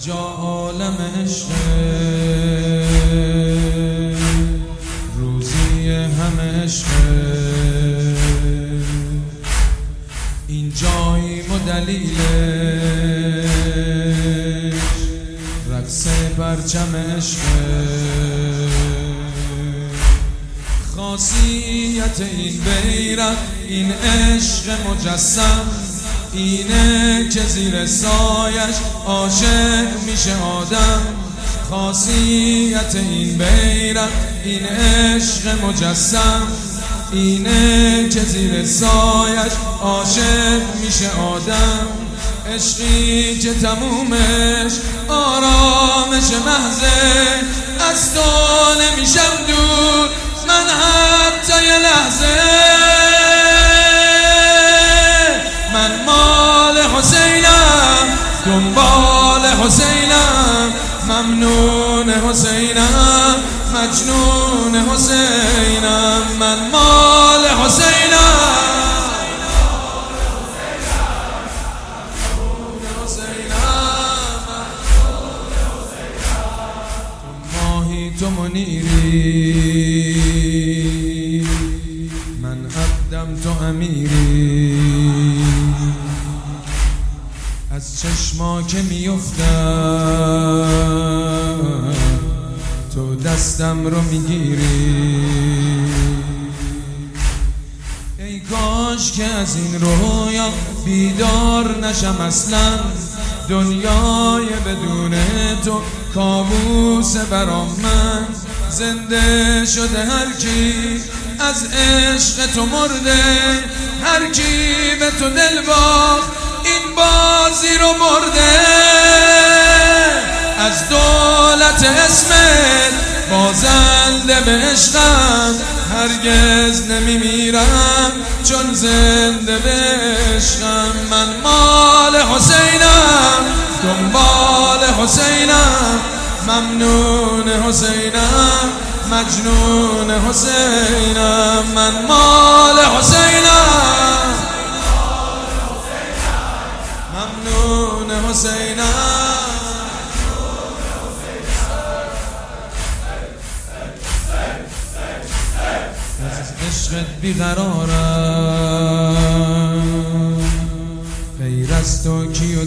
اینجا عالم عشق، روزی همه عشق، اینجاییم و دلیلش رقص پرچم عشق. خاصیت این بیرق، این عشق مجسم، اینه که زیر سایش عاشق میشه آدم. خاصیت این بیرق، این عشق مجسم، اینه که زیر سایش عاشق میشه آدم. عشقی که تمومش آرامش محضه، از تو نمیشم دور من حتی یه لحظه. من مال حسینم، دنبال حسینم، ممنون حسینم، مجنون حسینم. من مال حسینم، تو منیری، من عبدم تو امیری. از چشما که میفتم تو دستم رو میگیری. ای کاش که از این رویا بیدار نشم اصلا. دنیای بدون تو کابوس برام من. زنده شده هر کی از عشق تو مرده، هر کی به تو دل باخت این بازی رو برده. از دولت اسمت بازنده به عشقم، هرگز نمیمیرم چون زنده به عشقم. من مال حسینم، دنبال حسینم، ممنون حسینم، مجنون حسینم. من مال حسینم، ممنون حسینم. از عشقت بیقرارم، غیر از تو کیو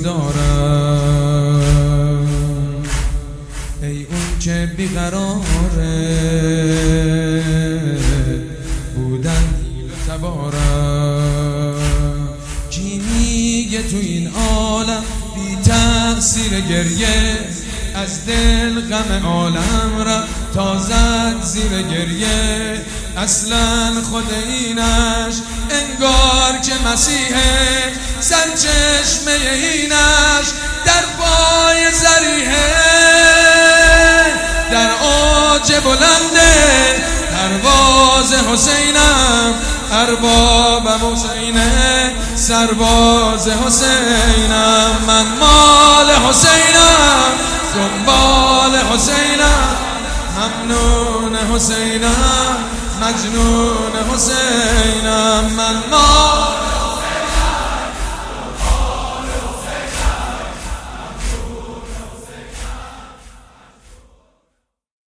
دارم. ای اون که بیقراره بودن حیل و تبارم. کی میگه تو این عالم بی تأثیر گریه، از دل غم عالم را تازد زیر گریه. اصلا خود اینش انگار که مسیحه، سرچشمه اینش در پای ذریحه. در اوج بلنده پرواز حسینم، اربابم حسینه، سرباز حسینم. من مال حسینم، دنبال حسینم، ممنون حسینم، مجنون حسینم. من مال